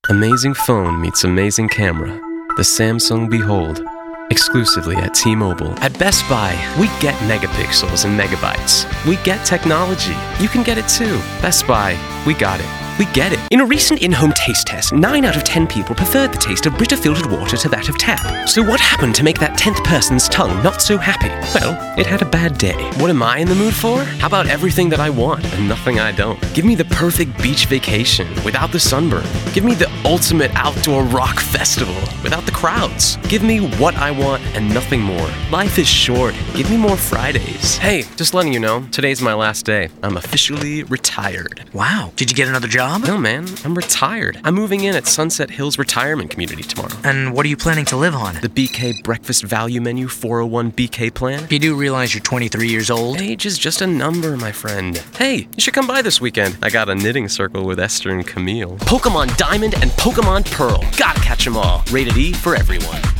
Amazing phone meets amazing camera. The Samsung Behold. Exclusively at T-Mobile. At Best Buy, we get megapixels and megabytes. We get technology. You can get it too. Best Buy, we got it. We get it. In a recent in-home taste test, 9 out of 10 people preferred the taste of Brita filtered water to that of tap. So what happened to make that 10th person's tongue not so happy? Well, it had a bad day. What am I in the mood for? How about everything that I want and nothing I don't? Give me the perfect beach vacation without the sunburn. Give me the ultimate outdoor rock festival without the crowds. Give me what I want and nothing more. Life is short. Give me more Fridays. Hey, just letting you know, today's my last day. I'm officially retired. Wow. Did you get another job? No, man. I'm retired. I'm moving in at Sunset Hills Retirement Community tomorrow. And what are you planning to live on? The BK Breakfast Value Menu 401 BK plan. You do realize you're 23 years old? Age is just a number, my friend. Hey, you should come by this weekend. I got a knitting circle with Esther and Camille. Pokemon Diamond and Pokemon Pearl. Gotta catch 'em all. Rated E for everyone.